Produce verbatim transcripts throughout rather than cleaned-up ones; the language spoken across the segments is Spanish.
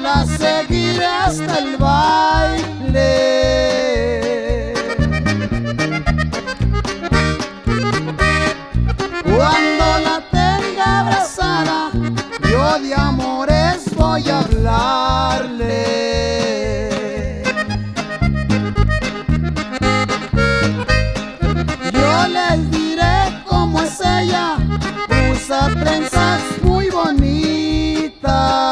la seguiré hasta el baile. Cuando la tenga abrazada, yo de amores voy a hablarle. Yo les diré cómo es ella, usa trenzas muy bonitas.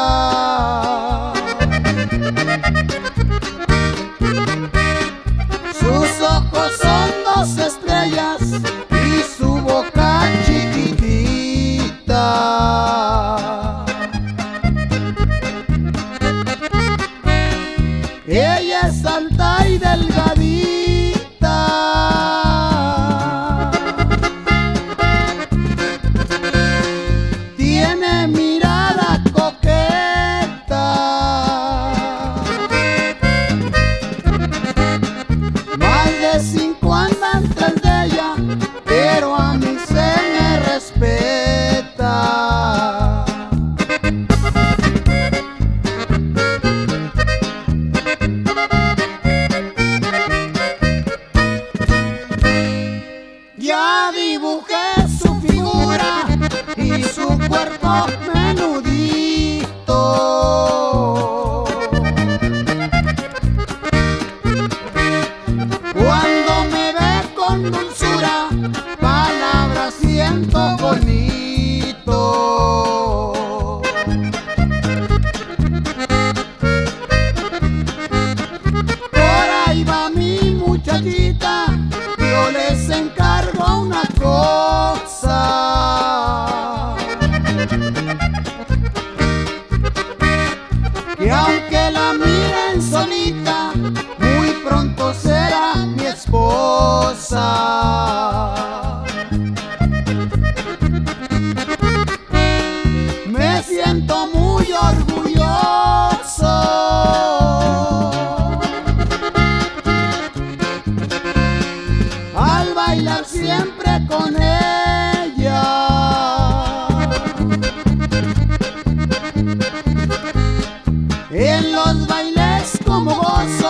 Sus ojos son dos estrellas y su boca chiquitita. Ella es alta y delgadita, tiene mirada coqueta. Más de cinco andan tras de ella, pero a mí se me respeta. Ya dibujé su figura y su cuerpo menudito. Cuando me ve con dulzura, palabras siento bonito. Por ahí va mi muchachita, yo les encargo una cosa. Que aunque la miren solita, muy pronto será mi esposa. Me siento muy orgulloso al bailar siempre con ella. En los bailes como gozo,